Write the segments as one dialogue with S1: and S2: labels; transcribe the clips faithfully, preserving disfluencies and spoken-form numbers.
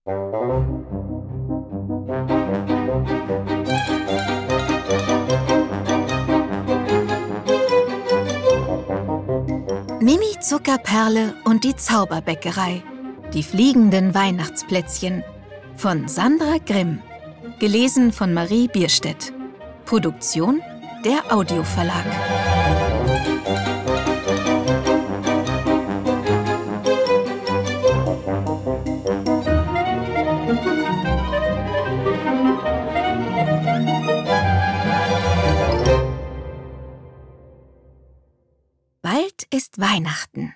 S1: Mimi Zuckerperle und die Zauberbäckerei. Die fliegenden Weihnachtsplätzchen von Sandra Grimm. Gelesen von Marie Bierstedt. Produktion der Audioverlag. Bald ist Weihnachten.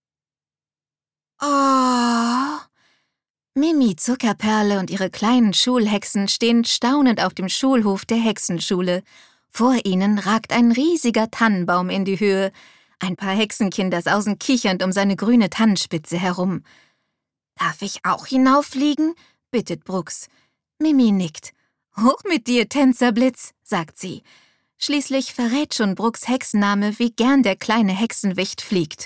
S1: Oh! Mimi Zuckerperle und ihre kleinen Schulhexen stehen staunend auf dem Schulhof der Hexenschule. Vor ihnen ragt ein riesiger Tannenbaum in die Höhe. Ein paar Hexenkinder sausen kichernd um seine grüne Tannenspitze herum. »Darf ich auch hinauffliegen?« bittet Brux. Mimi nickt. »Hoch mit dir, Tänzerblitz«, sagt sie. Schließlich verrät schon Brux Hexenname, wie gern der kleine Hexenwicht fliegt.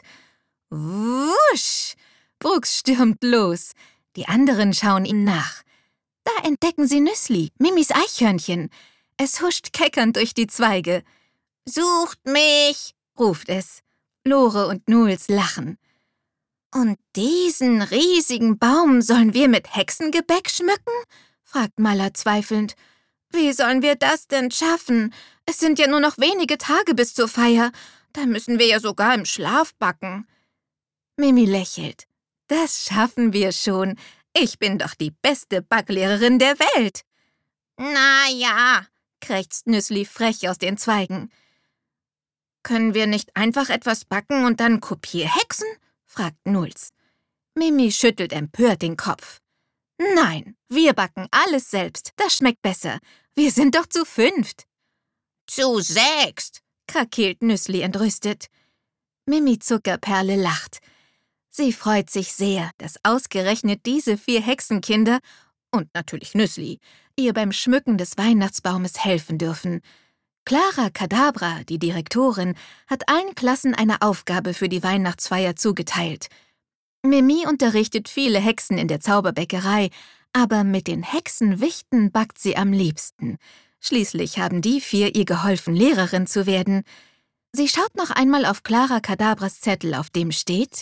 S1: Wusch! Brux stürmt los. Die anderen schauen ihm nach. Da entdecken sie Nüssli, Mimis Eichhörnchen. Es huscht keckernd durch die Zweige. »Sucht mich«, ruft es. Lore und Nuls lachen. »Und diesen riesigen Baum sollen wir mit Hexengebäck schmücken?« fragt Malla zweifelnd. »Wie sollen wir das denn schaffen? Es sind ja nur noch wenige Tage bis zur Feier. Da müssen wir ja sogar im Schlaf backen.« Mimi lächelt. »Das schaffen wir schon. Ich bin doch die beste Backlehrerin der Welt.« »Na ja«, krächzt Nüssli frech aus den Zweigen. »Können wir nicht einfach etwas backen und dann Kopierhexen?« fragt Nuls. Mimi schüttelt empört den Kopf. »Nein, wir backen alles selbst. Das schmeckt besser. Wir sind doch zu fünft.« »Zu sechst«, krakeelt Nüssli entrüstet. Mimi Zuckerperle lacht. Sie freut sich sehr, dass ausgerechnet diese vier Hexenkinder und natürlich Nüssli ihr beim Schmücken des Weihnachtsbaumes helfen dürfen. Clara Kadabra, die Direktorin, hat allen Klassen eine Aufgabe für die Weihnachtsfeier zugeteilt. Mimi unterrichtet viele Hexen in der Zauberbäckerei, aber mit den Hexenwichten backt sie am liebsten. Schließlich haben die vier ihr geholfen, Lehrerin zu werden. Sie schaut noch einmal auf Clara Kadabras Zettel, auf dem steht: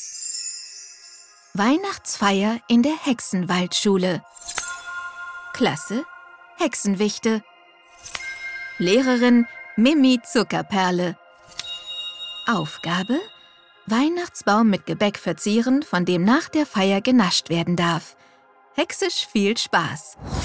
S1: Weihnachtsfeier in der Hexenwaldschule. Klasse: Hexenwichte. Lehrerin: Mimi Zuckerperle. Aufgabe: Weihnachtsbaum mit Gebäck verzieren, von dem nach der Feier genascht werden darf. Hexisch viel Spaß!